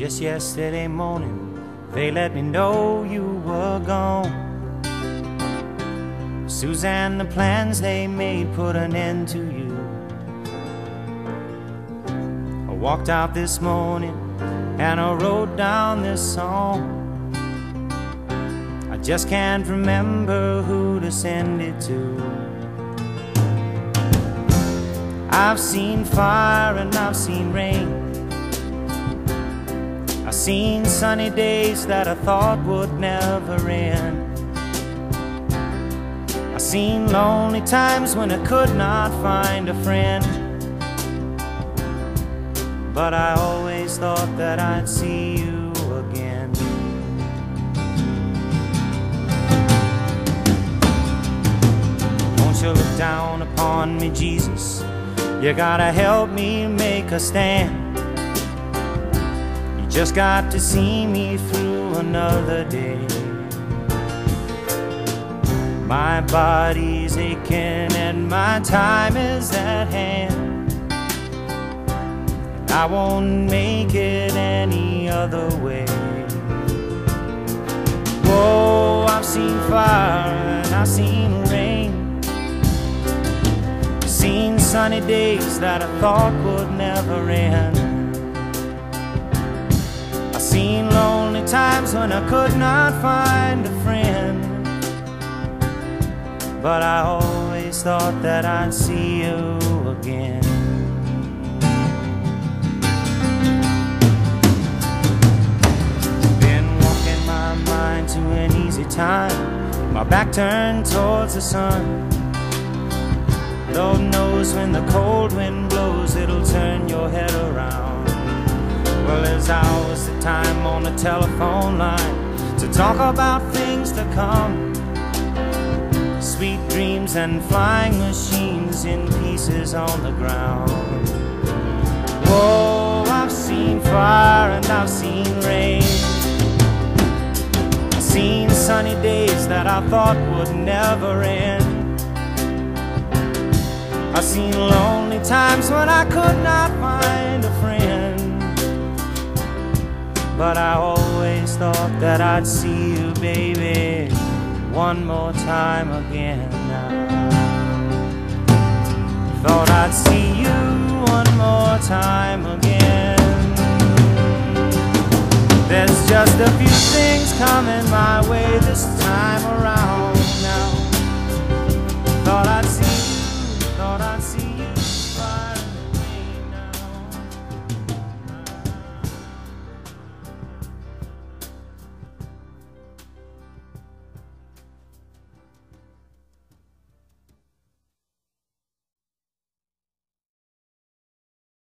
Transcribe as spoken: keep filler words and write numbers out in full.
Just yesterday morning, they let me know you were gone. Suzanne, the plans they made put an end to you. I walked out this morning and I wrote down this song. I just can't remember who to send it to. I've seen fire and I've seen rain. I've seen sunny days that I thought would never end. I've seen lonely times when I could not find a friend. But I always thought that I'd see you again. Won't you look down upon me, Jesus? You gotta help me make a stand. You just got to see me through another day. My body's aching and my time is at hand. I won't make it any other way. Whoa, I've seen fire and I've seen rain. Seen sunny days that I thought would never end. I've seen lonely times when I could not find a friend. But I always thought that I'd see you again. Been walking my mind to an easy time, my back turned towards the sun. Lord knows when the cold wind blows, it'll turn your head around. Well, there's hours of time on the telephone line to talk about things to come. Sweet dreams and flying machines in pieces on the ground. Whoa, I've seen fire and I've seen rain. I've seen sunny days that I thought would never end. I've seen lonely times when I could not find a friend. But I always thought that I'd see you, baby, one more time again now. Thought I'd see you one more time again. There's just a few things coming my way this time around.